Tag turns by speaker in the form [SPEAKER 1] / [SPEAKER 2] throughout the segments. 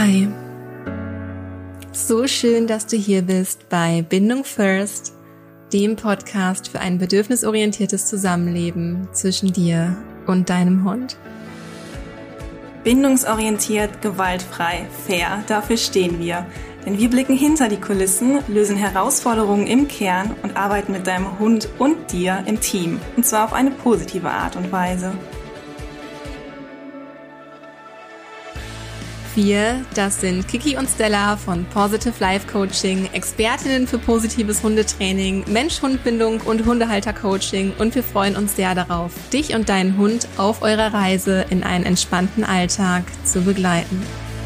[SPEAKER 1] Hi, so schön, dass du hier bist bei Bindung First, dem Podcast für ein bedürfnisorientiertes Zusammenleben zwischen dir und deinem Hund.
[SPEAKER 2] Bindungsorientiert, gewaltfrei, fair, dafür stehen wir. Denn wir blicken hinter die Kulissen, lösen Herausforderungen im Kern und arbeiten mit deinem Hund und dir im Team. Und zwar auf eine positive Art und Weise.
[SPEAKER 1] Wir, das sind Kiki und Stella von Positive Life Coaching, Expertinnen für positives Hundetraining, Mensch-Hund-Bindung und Hundehalter-Coaching, und wir freuen uns sehr darauf, dich und deinen Hund auf eurer Reise in einen entspannten Alltag zu begleiten.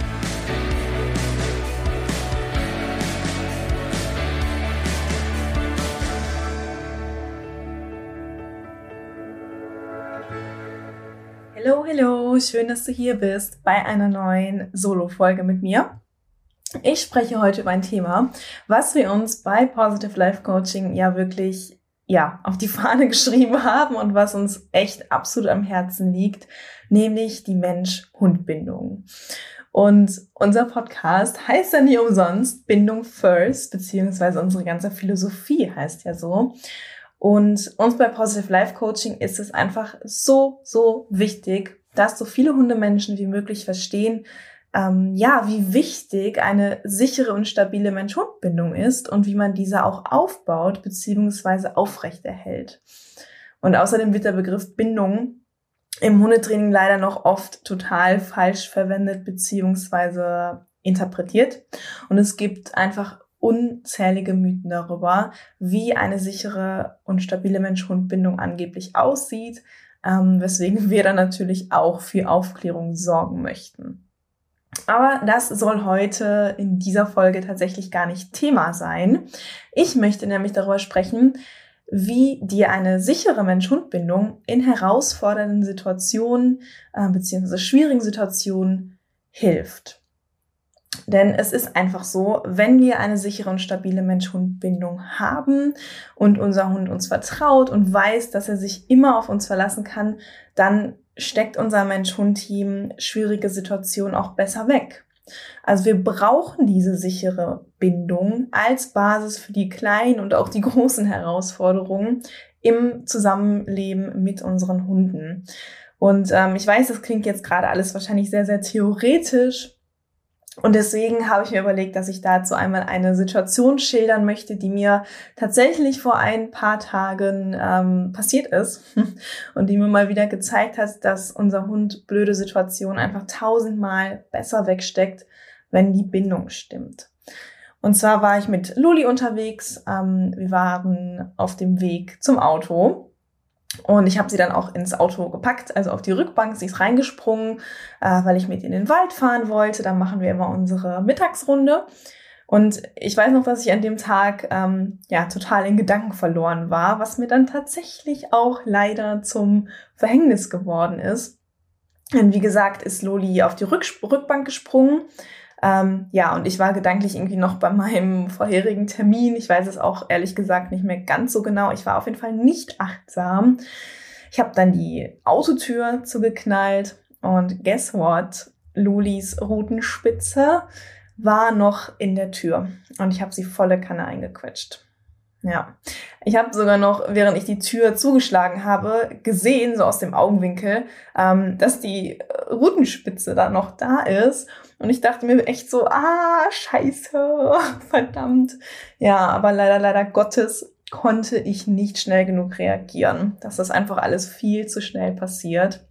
[SPEAKER 2] Hallo, schön, dass du hier bist bei einer neuen Solo-Folge mit mir. Ich spreche heute über ein Thema, was wir uns bei Positive Life Coaching ja wirklich auf die Fahne geschrieben haben und was uns echt absolut am Herzen liegt, nämlich die Mensch-Hund-Bindung. Und unser Podcast heißt ja nie umsonst Bindung First, beziehungsweise unsere ganze Philosophie heißt ja so. Und uns bei Positive Life Coaching ist es einfach so wichtig, dass so viele Hundemenschen wie möglich verstehen, wie wichtig eine sichere und stabile Mensch-Hund-Bindung ist und wie man diese auch aufbaut bzw. aufrechterhält. Und außerdem wird der Begriff Bindung im Hundetraining leider noch oft total falsch verwendet bzw. interpretiert. Und es gibt einfach unzählige Mythen darüber, wie eine sichere und stabile Mensch-Hund-Bindung angeblich aussieht, weswegen wir dann natürlich auch für Aufklärung sorgen möchten. Aber das soll heute in dieser Folge tatsächlich gar nicht Thema sein. Ich möchte nämlich darüber sprechen, wie dir eine sichere Mensch-Hund-Bindung in herausfordernden Situationen bzw. schwierigen Situationen hilft. Denn es ist einfach so, wenn wir eine sichere und stabile Mensch-Hund-Bindung haben und unser Hund uns vertraut und weiß, dass er sich immer auf uns verlassen kann, dann steckt unser Mensch-Hund-Team schwierige Situationen auch besser weg. Also wir brauchen diese sichere Bindung als Basis für die kleinen und auch die großen Herausforderungen im Zusammenleben mit unseren Hunden. Und ich weiß, das klingt jetzt gerade alles wahrscheinlich sehr theoretisch. Und deswegen habe ich mir überlegt, dass ich dazu einmal eine Situation schildern möchte, die mir tatsächlich vor ein paar Tagen passiert ist und die mir mal wieder gezeigt hat, dass unser Hund blöde Situationen einfach 1000-mal besser wegsteckt, wenn die Bindung stimmt. Und zwar war ich mit Loli unterwegs. Wir waren auf dem Weg zum Auto. Und ich habe sie dann auch ins Auto gepackt, also auf die Rückbank. Sie ist reingesprungen, weil ich mit in den Wald fahren wollte. Dann machen wir immer unsere Mittagsrunde. Und ich weiß noch, dass ich an dem Tag total in Gedanken verloren war, was mir dann tatsächlich auch leider zum Verhängnis geworden ist. Denn wie gesagt, ist Loli auf die Rückbank gesprungen. Und ich war gedanklich irgendwie noch bei meinem vorherigen Termin. Ich weiß es auch ehrlich gesagt nicht mehr ganz so genau. Ich war auf jeden Fall nicht achtsam. Ich habe dann die Autotür zugeknallt und guess what? Lolis Rutenspitze war noch in der Tür und ich habe sie volle Kanne eingequetscht. Ja, ich habe sogar noch, während ich die Tür zugeschlagen habe, gesehen, so aus dem Augenwinkel, dass die Rutenspitze da noch da ist. Und ich dachte mir echt so, scheiße, verdammt. Ja, aber leider Gottes konnte ich nicht schnell genug reagieren. Dass das einfach alles viel zu schnell passiert.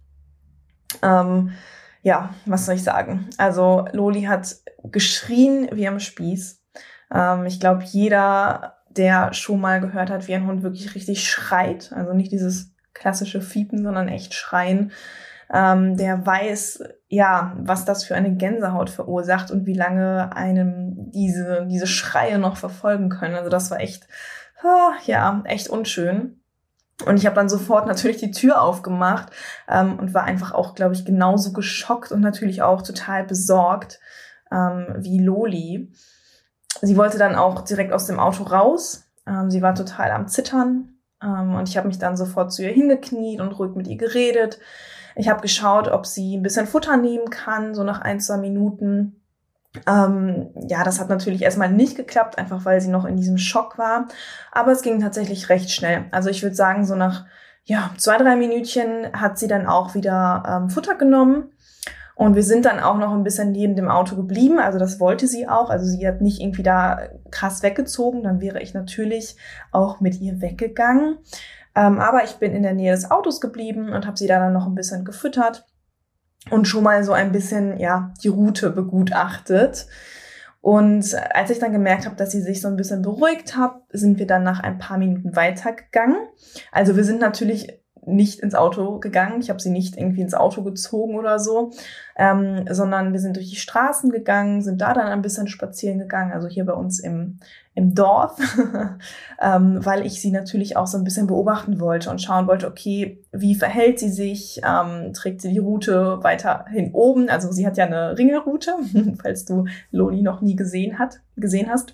[SPEAKER 2] Was soll ich sagen? Also Loli hat geschrien wie am Spieß. Ich glaube, jeder, der schon mal gehört hat, wie ein Hund wirklich richtig schreit, also nicht dieses klassische Fiepen, sondern echt schreien, der weiß, was das für eine Gänsehaut verursacht und wie lange einem diese Schreie noch verfolgen können. Also das war echt, echt unschön. Und ich habe dann sofort natürlich die Tür aufgemacht und war einfach auch, glaube ich, genauso geschockt und natürlich auch total besorgt wie Loli. Sie wollte dann auch direkt aus dem Auto raus. Sie war total am Zittern. Und ich habe mich dann sofort zu ihr hingekniet und ruhig mit ihr geredet. Ich habe geschaut, ob sie ein bisschen Futter nehmen kann, so nach 1-2 Minuten. Ja, das hat natürlich erstmal nicht geklappt, einfach weil sie noch in diesem Schock war. Aber es ging tatsächlich recht schnell. Also ich würde sagen, so nach 2-3 Minütchen hat sie dann auch wieder Futter genommen. Und wir sind dann auch noch ein bisschen neben dem Auto geblieben. Also das wollte sie auch. Also sie hat nicht irgendwie da krass weggezogen. Dann wäre ich natürlich auch mit ihr weggegangen. Aber ich bin in der Nähe des Autos geblieben und habe sie dann noch ein bisschen gefüttert und schon mal so ein bisschen, die Route begutachtet. Und als ich dann gemerkt habe, dass sie sich so ein bisschen beruhigt hat, sind wir dann nach ein paar Minuten weitergegangen. Also wir sind natürlich nicht ins Auto gegangen. Ich habe sie nicht irgendwie ins Auto gezogen oder so, sondern wir sind durch die Straßen gegangen, sind da dann ein bisschen spazieren gegangen, also hier bei uns im Dorf, weil ich sie natürlich auch so ein bisschen beobachten wollte und schauen wollte, okay, wie verhält sie sich, trägt sie die Route weiterhin oben, also sie hat ja eine Ringelroute, falls du Loli noch nie gesehen hast.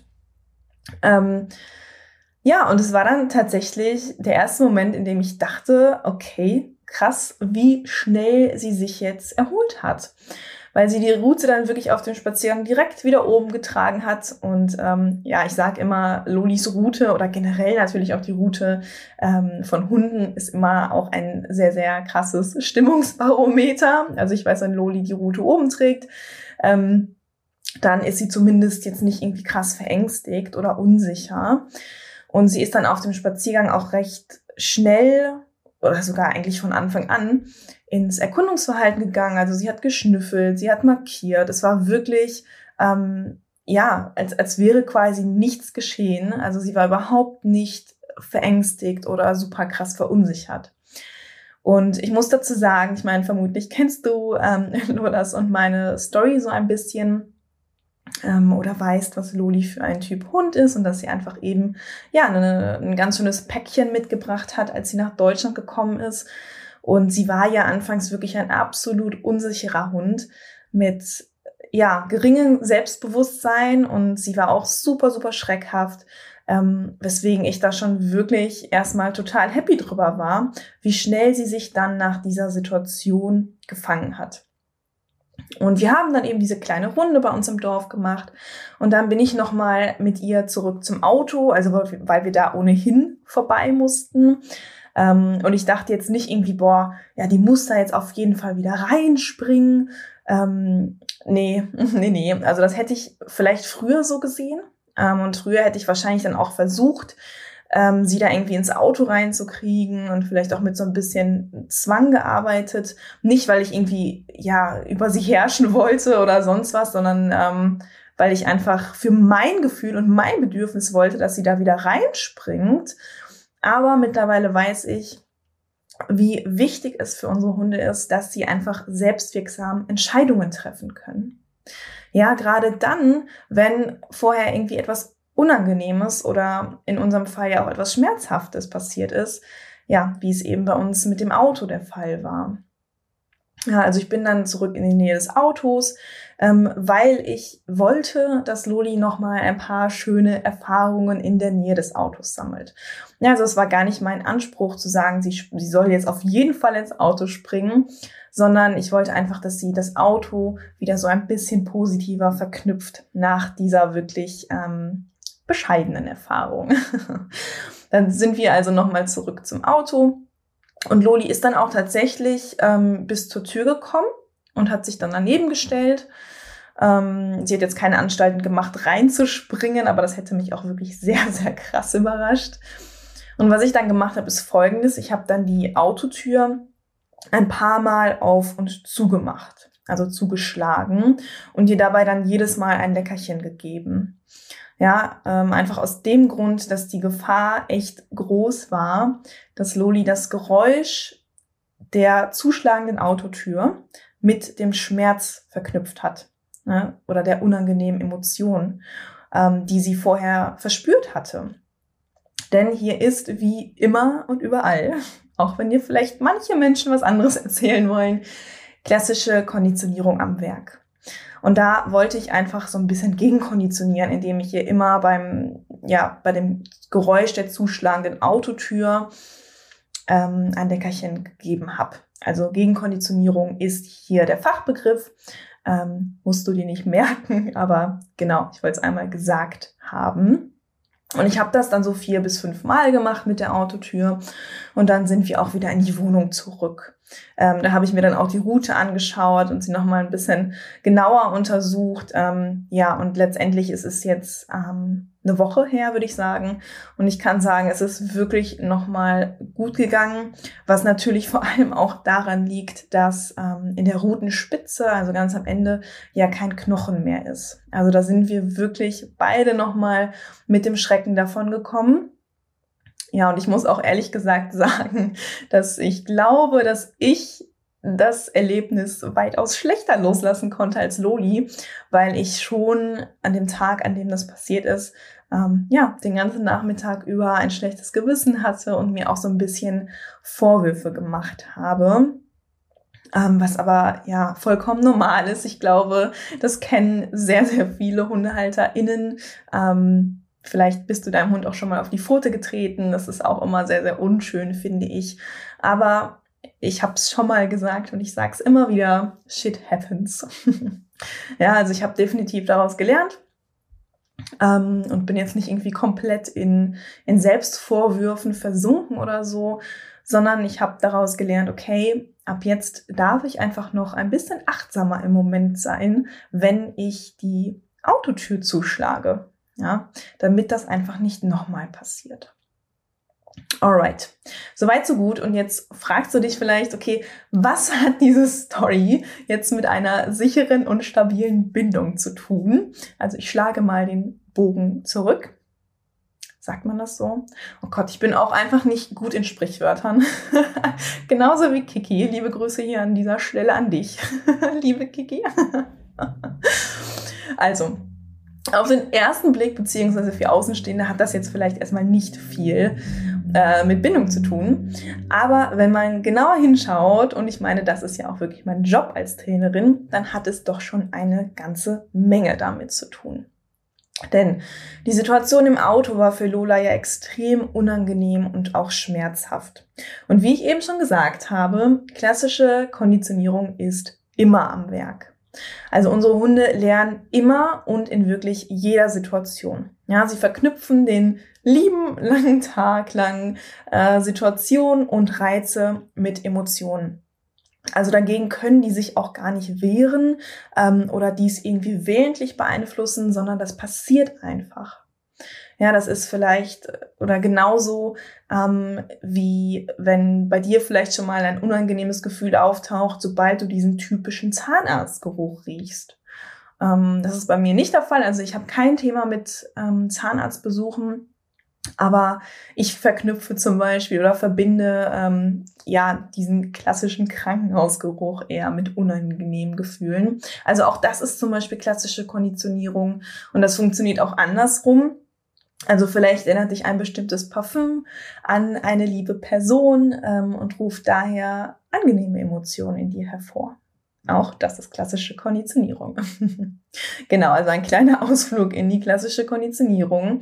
[SPEAKER 2] Ja, und es war dann tatsächlich der erste Moment, in dem ich dachte, okay, krass, wie schnell sie sich jetzt erholt hat. Weil sie die Route dann wirklich auf dem Spaziergang direkt wieder oben getragen hat. Und ich sage immer, Lolis Route oder generell natürlich auch die Route von Hunden ist immer auch ein sehr, sehr krasses Stimmungsbarometer. Also ich weiß, wenn Loli die Route oben trägt, dann ist sie zumindest jetzt nicht irgendwie krass verängstigt oder unsicher. Und sie ist dann auf dem Spaziergang auch recht schnell oder sogar eigentlich von Anfang an ins Erkundungsverhalten gegangen. Also sie hat geschnüffelt, sie hat markiert. Es war wirklich, als wäre quasi nichts geschehen. Also sie war überhaupt nicht verängstigt oder super krass verunsichert. Und ich muss dazu sagen, ich meine, vermutlich kennst du Lolas und meine Story so ein bisschen. Oder weißt, was Loli für ein Typ Hund ist und dass sie einfach eben ein ganz schönes Päckchen mitgebracht hat, als sie nach Deutschland gekommen ist. Und sie war ja anfangs wirklich ein absolut unsicherer Hund mit geringem Selbstbewusstsein und sie war auch super, super schreckhaft, weswegen ich da schon wirklich erstmal total happy drüber war, wie schnell sie sich dann nach dieser Situation gefangen hat. Und wir haben dann eben diese kleine Runde bei uns im Dorf gemacht und dann bin ich nochmal mit ihr zurück zum Auto, also weil wir da ohnehin vorbei mussten. Und ich dachte jetzt nicht irgendwie, die muss da jetzt auf jeden Fall wieder reinspringen. Nee. Also das hätte ich vielleicht früher so gesehen. Und früher hätte ich wahrscheinlich dann auch versucht, sie da irgendwie ins Auto reinzukriegen und vielleicht auch mit so ein bisschen Zwang gearbeitet. Nicht, weil ich irgendwie über sie herrschen wollte oder sonst was, sondern weil ich einfach für mein Gefühl und mein Bedürfnis wollte, dass sie da wieder reinspringt. Aber mittlerweile weiß ich, wie wichtig es für unsere Hunde ist, dass sie einfach selbstwirksam Entscheidungen treffen können. Ja, gerade dann, wenn vorher irgendwie etwas Unangenehmes oder in unserem Fall ja auch etwas Schmerzhaftes passiert ist, wie es eben bei uns mit dem Auto der Fall war. Ja, also ich bin dann zurück in die Nähe des Autos, weil ich wollte, dass Loli nochmal ein paar schöne Erfahrungen in der Nähe des Autos sammelt. Ja, also es war gar nicht mein Anspruch zu sagen, sie soll jetzt auf jeden Fall ins Auto springen, sondern ich wollte einfach, dass sie das Auto wieder so ein bisschen positiver verknüpft nach dieser wirklich bescheidenen Erfahrung. Dann sind wir also nochmal zurück zum Auto und Loli ist dann auch tatsächlich bis zur Tür gekommen und hat sich dann daneben gestellt. Sie hat jetzt keine Anstalten gemacht, reinzuspringen, aber das hätte mich auch wirklich sehr, sehr krass überrascht. Und was ich dann gemacht habe, ist Folgendes. Ich habe dann die Autotür ein paar Mal auf und zugemacht, also zugeschlagen und ihr dabei dann jedes Mal ein Leckerchen gegeben. Ja, einfach aus dem Grund, dass die Gefahr echt groß war, dass Loli das Geräusch der zuschlagenden Autotür mit dem Schmerz verknüpft hat, ne? Oder der unangenehmen Emotion, die sie vorher verspürt hatte. Denn hier ist wie immer und überall, auch wenn dir vielleicht manche Menschen was anderes erzählen wollen, klassische Konditionierung am Werk. Und da wollte ich einfach so ein bisschen gegenkonditionieren, indem ich ihr immer bei dem Geräusch der zuschlagenden Autotür ein Leckerchen gegeben habe. Also Gegenkonditionierung ist hier der Fachbegriff. Musst du dir nicht merken, aber genau, ich wollte es einmal gesagt haben. Und ich habe das dann so 4 bis 5 Mal gemacht mit der Autotür und dann sind wir auch wieder in die Wohnung zurück. Da habe ich mir dann auch die Route angeschaut und sie nochmal ein bisschen genauer untersucht. Und letztendlich ist es jetzt eine Woche her, würde ich sagen. Und ich kann sagen, es ist wirklich nochmal gut gegangen, was natürlich vor allem auch daran liegt, dass in der Routenspitze, also ganz am Ende, ja kein Knochen mehr ist. Also da sind wir wirklich beide nochmal mit dem Schrecken davon gekommen. Ja, und ich muss auch ehrlich gesagt sagen, dass ich glaube, dass ich das Erlebnis weitaus schlechter loslassen konnte als Loli, weil ich schon an dem Tag, an dem das passiert ist, den ganzen Nachmittag über ein schlechtes Gewissen hatte und mir auch so ein bisschen Vorwürfe gemacht habe. Was aber ja vollkommen normal ist. Ich glaube, das kennen sehr, sehr viele HundehalterInnen. Vielleicht bist du deinem Hund auch schon mal auf die Pfote getreten. Das ist auch immer sehr, sehr unschön, finde ich. Aber ich habe es schon mal gesagt und ich sage es immer wieder, shit happens. Ja, also ich habe definitiv daraus gelernt und bin jetzt nicht irgendwie komplett in Selbstvorwürfen versunken oder so, sondern ich habe daraus gelernt, okay, ab jetzt darf ich einfach noch ein bisschen achtsamer im Moment sein, wenn ich die Autotür zuschlage. Ja, damit das einfach nicht nochmal passiert. Alright, soweit so gut. Und jetzt fragst du dich vielleicht, okay, was hat diese Story jetzt mit einer sicheren und stabilen Bindung zu tun? Also ich schlage mal den Bogen zurück. Sagt man das so? Oh Gott, ich bin auch einfach nicht gut in Sprichwörtern. Genauso wie Kiki. Liebe Grüße hier an dieser Stelle an dich. Liebe Kiki. Also, auf den ersten Blick, beziehungsweise für Außenstehende, hat das jetzt vielleicht erstmal nicht viel mit Bindung zu tun. Aber wenn man genauer hinschaut, und ich meine, das ist ja auch wirklich mein Job als Trainerin, dann hat es doch schon eine ganze Menge damit zu tun. Denn die Situation im Auto war für Lola ja extrem unangenehm und auch schmerzhaft. Und wie ich eben schon gesagt habe, klassische Konditionierung ist immer am Werk. Also unsere Hunde lernen immer und in wirklich jeder Situation. Ja, sie verknüpfen den lieben langen Tag lang Situationen und Reize mit Emotionen. Also dagegen können die sich auch gar nicht wehren oder dies irgendwie willentlich beeinflussen, sondern das passiert einfach. Ja, das ist vielleicht oder genauso wie wenn bei dir vielleicht schon mal ein unangenehmes Gefühl auftaucht, sobald du diesen typischen Zahnarztgeruch riechst. Das ist bei mir nicht der Fall. Also ich habe kein Thema mit Zahnarztbesuchen, aber ich verknüpfe zum Beispiel oder verbinde diesen klassischen Krankenhausgeruch eher mit unangenehmen Gefühlen. Also auch das ist zum Beispiel klassische Konditionierung und das funktioniert auch andersrum. Also vielleicht erinnert dich ein bestimmtes Parfüm an eine liebe Person und ruft daher angenehme Emotionen in dir hervor. Auch das ist klassische Konditionierung. Genau, also ein kleiner Ausflug in die klassische Konditionierung.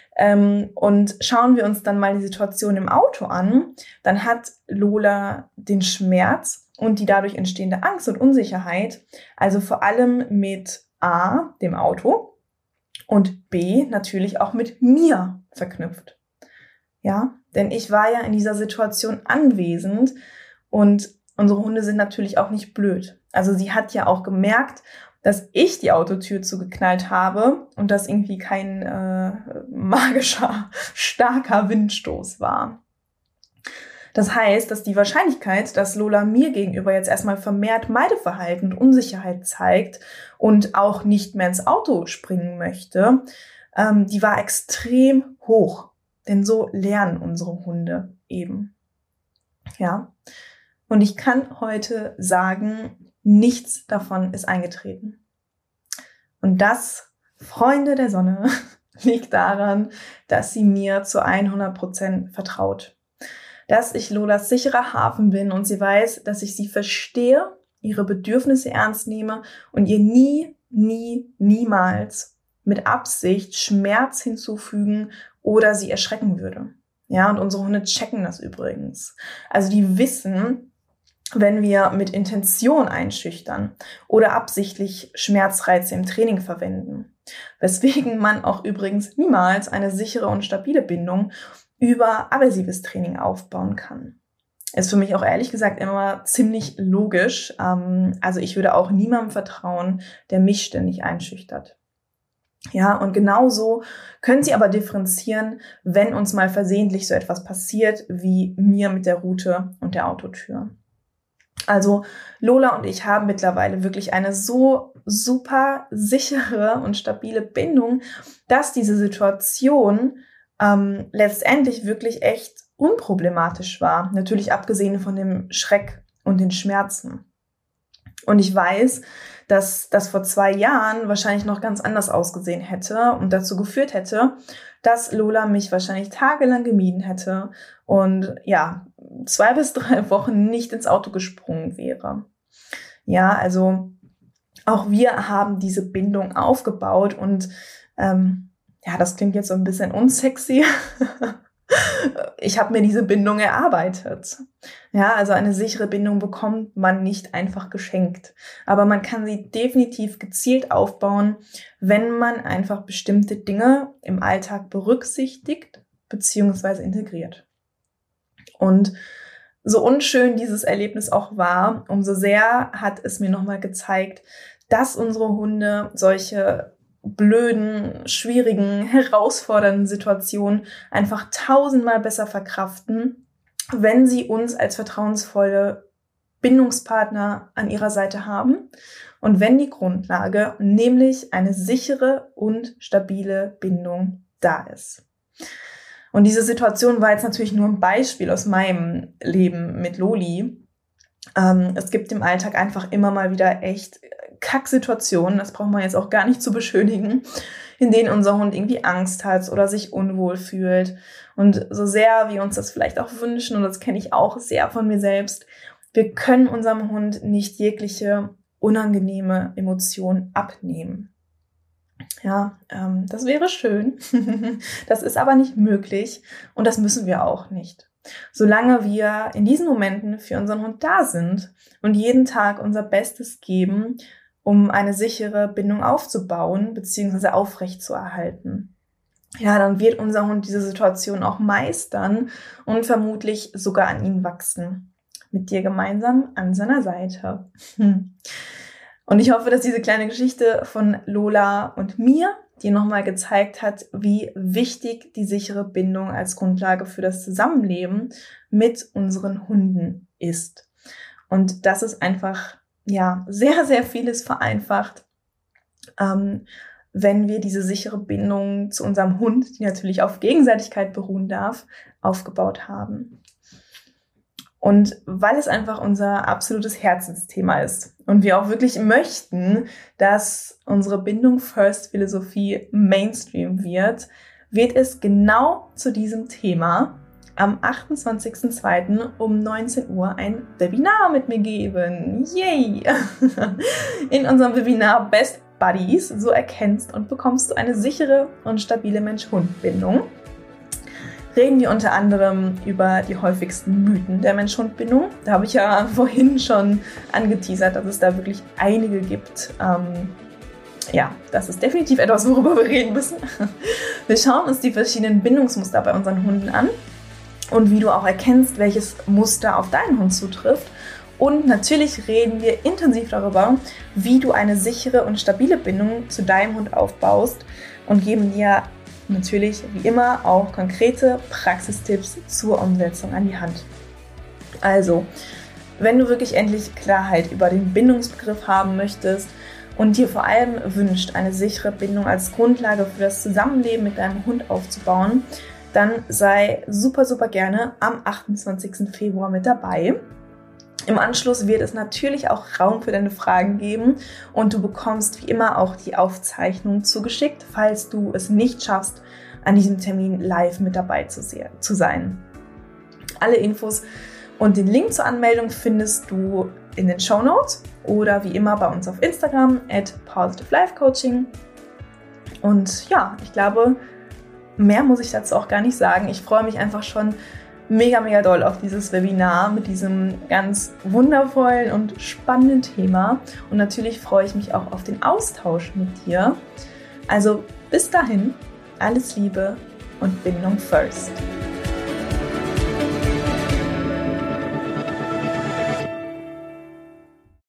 [SPEAKER 2] Und schauen wir uns dann mal die Situation im Auto an, dann hat Lola den Schmerz und die dadurch entstehende Angst und Unsicherheit, also vor allem mit A, dem Auto, und B, natürlich auch mit mir verknüpft. Ja, denn ich war ja in dieser Situation anwesend und unsere Hunde sind natürlich auch nicht blöd. Also sie hat ja auch gemerkt, dass ich die Autotür zugeknallt habe und das irgendwie kein magischer, starker Windstoß war. Das heißt, dass die Wahrscheinlichkeit, dass Lola mir gegenüber jetzt erstmal vermehrt Meideverhalten und Unsicherheit zeigt und auch nicht mehr ins Auto springen möchte, die war extrem hoch. Denn so lernen unsere Hunde eben. Ja. Und ich kann heute sagen, nichts davon ist eingetreten. Und das, Freunde der Sonne, liegt daran, dass sie mir zu 100% vertraut. Dass ich Lolas sicherer Hafen bin und sie weiß, dass ich sie verstehe, ihre Bedürfnisse ernst nehme und ihr niemals mit Absicht Schmerz hinzufügen oder sie erschrecken würde. Ja, und unsere Hunde checken das übrigens. Also die wissen, wenn wir mit Intention einschüchtern oder absichtlich Schmerzreize im Training verwenden. Weswegen man auch übrigens niemals eine sichere und stabile Bindung über aversives Training aufbauen kann. Ist für mich auch ehrlich gesagt immer ziemlich logisch. Also ich würde auch niemandem vertrauen, der mich ständig einschüchtert. Ja, und genauso können Sie aber differenzieren, wenn uns mal versehentlich so etwas passiert, wie mir mit der Route und der Autotür. Also Lola und ich haben mittlerweile wirklich eine so super sichere und stabile Bindung, dass diese Situation letztendlich wirklich echt unproblematisch war. Natürlich abgesehen von dem Schreck und den Schmerzen. Und ich weiß, dass das vor 2 Jahren wahrscheinlich noch ganz anders ausgesehen hätte und dazu geführt hätte, dass Lola mich wahrscheinlich tagelang gemieden hätte und ja, 2 bis 3 Wochen nicht ins Auto gesprungen wäre. Ja, also auch wir haben diese Bindung aufgebaut und ja, das klingt jetzt so ein bisschen unsexy. Ich habe mir diese Bindung erarbeitet. Ja, also eine sichere Bindung bekommt man nicht einfach geschenkt. Aber man kann sie definitiv gezielt aufbauen, wenn man einfach bestimmte Dinge im Alltag berücksichtigt bzw. integriert. Und so unschön dieses Erlebnis auch war, umso sehr hat es mir nochmal gezeigt, dass unsere Hunde solche blöden, schwierigen, herausfordernden Situationen einfach 1000-mal besser verkraften, wenn sie uns als vertrauensvolle Bindungspartner an ihrer Seite haben und wenn die Grundlage, nämlich eine sichere und stabile Bindung, da ist. Und diese Situation war jetzt natürlich nur ein Beispiel aus meinem Leben mit Loli. Es gibt im Alltag einfach immer mal wieder echt Kacksituationen, das braucht man jetzt auch gar nicht zu beschönigen, in denen unser Hund irgendwie Angst hat oder sich unwohl fühlt. Und so sehr wir uns das vielleicht auch wünschen, und das kenne ich auch sehr von mir selbst, wir können unserem Hund nicht jegliche unangenehme Emotion abnehmen. Ja, das wäre schön. Das ist aber nicht möglich und das müssen wir auch nicht. Solange wir in diesen Momenten für unseren Hund da sind und jeden Tag unser Bestes geben, um eine sichere Bindung aufzubauen bzw. aufrechtzuerhalten. Ja, dann wird unser Hund diese Situation auch meistern und vermutlich sogar an ihn wachsen. Mit dir gemeinsam an seiner Seite. Und ich hoffe, dass diese kleine Geschichte von Lola und mir dir nochmal gezeigt hat, wie wichtig die sichere Bindung als Grundlage für das Zusammenleben mit unseren Hunden ist. Und dass es einfach, ja, sehr, sehr vieles vereinfacht, wenn wir diese sichere Bindung zu unserem Hund, die natürlich auf Gegenseitigkeit beruhen darf, aufgebaut haben. Und weil es einfach unser absolutes Herzensthema ist und wir auch wirklich möchten, dass unsere Bindung-First-Philosophie Mainstream wird, wird es genau zu diesem Thema am 28.02. um 19 Uhr ein Webinar mit mir geben. Yay! In unserem Webinar Best Buddies, so erkennst und bekommst du eine sichere und stabile Mensch-Hund-Bindung, reden wir unter anderem über die häufigsten Mythen der Mensch-Hund-Bindung. Da habe ich ja vorhin schon angeteasert, dass es da wirklich einige gibt. Ja, das ist definitiv etwas, worüber wir reden müssen. Wir schauen uns die verschiedenen Bindungsmuster bei unseren Hunden an und wie du auch erkennst, welches Muster auf deinen Hund zutrifft. Und natürlich reden wir intensiv darüber, wie du eine sichere und stabile Bindung zu deinem Hund aufbaust und geben dir natürlich wie immer auch konkrete Praxistipps zur Umsetzung an die Hand. Also, wenn du wirklich endlich Klarheit über den Bindungsbegriff haben möchtest und dir vor allem wünscht, eine sichere Bindung als Grundlage für das Zusammenleben mit deinem Hund aufzubauen, dann sei super, super gerne am 28. Februar mit dabei. Im Anschluss wird es natürlich auch Raum für deine Fragen geben und du bekommst wie immer auch die Aufzeichnung zugeschickt, falls du es nicht schaffst, an diesem Termin live mit dabei zu sein. Alle Infos und den Link zur Anmeldung findest du in den Shownotes oder wie immer bei uns auf Instagram @positivelifecoaching. Und ja, ich glaube, mehr muss ich dazu auch gar nicht sagen. Ich freue mich einfach schon mega, mega doll auf dieses Webinar mit diesem ganz wundervollen und spannenden Thema. Und natürlich freue ich mich auch auf den Austausch mit dir. Also bis dahin, alles Liebe und Bindung first.